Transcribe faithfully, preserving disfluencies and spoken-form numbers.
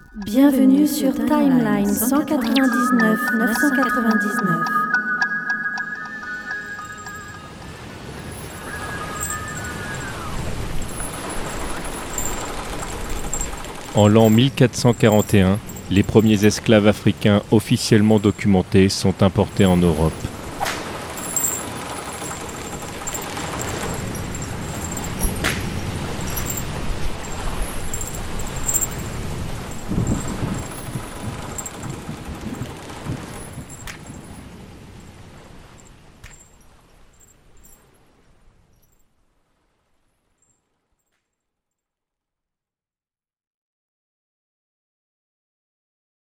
Bienvenue sur Timeline cent quatre-vingt-dix-neuf neuf cent quatre-vingt-dix-neuf. En l'an mille quatre cent quarante et un, les premiers esclaves africains officiellement documentés sont importés en Europe.